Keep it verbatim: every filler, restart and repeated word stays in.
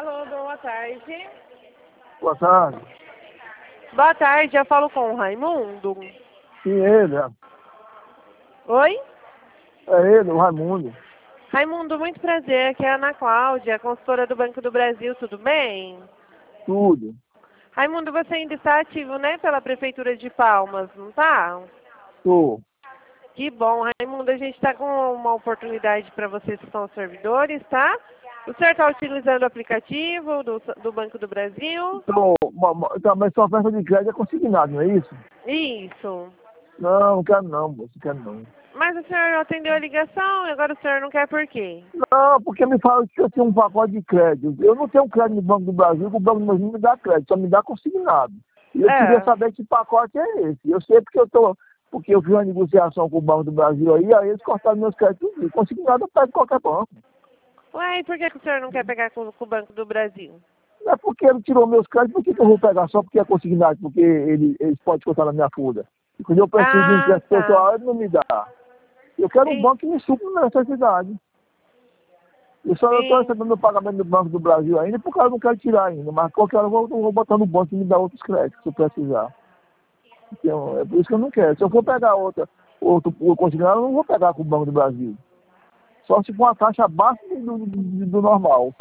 Alô, boa tarde. Boa tarde. Boa tarde, eu falo com o Raimundo. Sim, ele. É Oi? É ele, o Raimundo. Raimundo, muito prazer. Aqui é a Ana Cláudia, consultora do Banco do Brasil, tudo bem? Tudo. Raimundo, você ainda está ativo, né, pela Prefeitura de Palmas, não tá? Tô. Que bom, Raimundo, a gente está com uma oportunidade para vocês que são servidores, tá? O senhor está utilizando o aplicativo do, do Banco do Brasil? Tô. ma- ma- Então, mas sua oferta de crédito é consignado, não é isso? Isso. Não, não quero não, moço. Não quero não. Mas o senhor não atendeu a ligação e agora o senhor não quer por quê? Não, porque me falaram que eu tinha um pacote de crédito. Eu não tenho crédito no Banco do Brasil, que o Banco do Brasil não me dá crédito, só me dá consignado. E eu queria É. saber que pacote é esse. Eu sei porque eu tô. Porque eu fiz uma negociação com o Banco do Brasil aí, aí eles cortaram meus créditos. E consignado eu pego em qualquer banco. Ué, e por que, que o senhor não quer pegar com, com o Banco do Brasil? Não é porque ele tirou meus créditos, por que que eu vou pegar só porque é consignado? Porque ele, eles podem cortar na minha folha. E quando eu preciso de um Ah, crédito tá. pessoal, ele não me dá. Eu quero um Sim, banco que me supra na necessidade. Eu só não estou sim. recebendo o pagamento do Banco do Brasil ainda, porque eu não quero tirar ainda. Mas qualquer hora eu vou, eu vou botar no banco e me dar outros créditos, se eu precisar. Então, é por isso que eu não quero. Se eu for pegar outra, outro consignado, eu não vou pegar com o Banco do Brasil. Só se for uma taxa abaixo do, do, do normal.